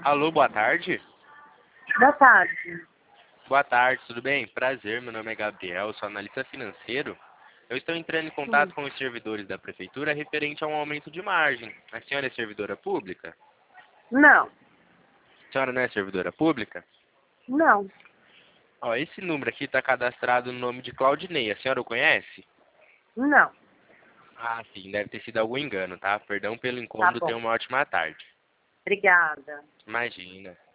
Alô, boa tarde. Boa tarde. Boa tarde, tudo bem? Prazer, meu nome é Gabriel, sou analista financeiro. Eu estou entrando em contato com os servidores da prefeitura referente a um aumento de margem. A senhora é servidora pública? Não, A senhora não é servidora pública? não, Ó, esse número aqui está cadastrado no nome de Claudinei. A senhora o conhece? não. Ah, sim, deve ter sido algum engano, tá? Perdão pelo Tá incômodo, bom. tenha uma ótima tarde. Obrigada. Imagina.